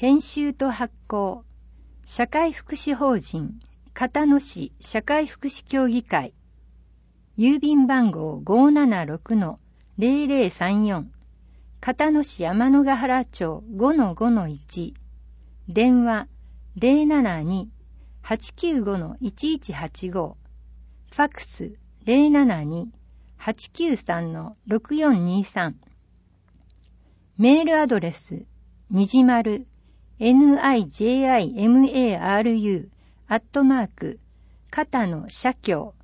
編集と発行、社会福祉法人片野市社会福祉協議会、郵便番号 576-0034、片野市天のヶ原町 5-5-1、電話 072-895-1185、ファックス 072-893-6423、メールアドレスにじまるnijimaru片野社協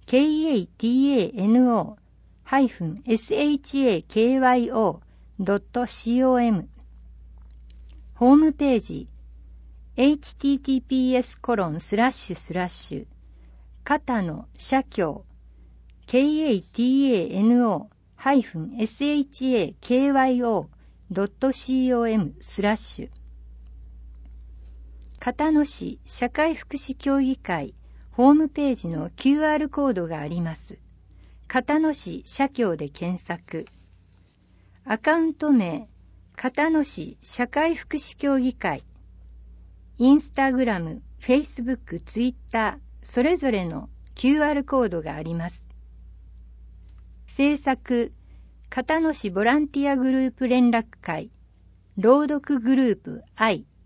katano-shakyo.com、 ホームページ https:// 片野社協 katano-shakyo.com/片野市社会福祉協議会ホームページの QR コードがあります。片野市社協で検索。アカウント名、片野市社会福祉協議会。インスタグラム、フェイスブック、ツイッター、それぞれの QR コードがあります。制作、片野市ボランティアグループ連絡会、朗読グループ I。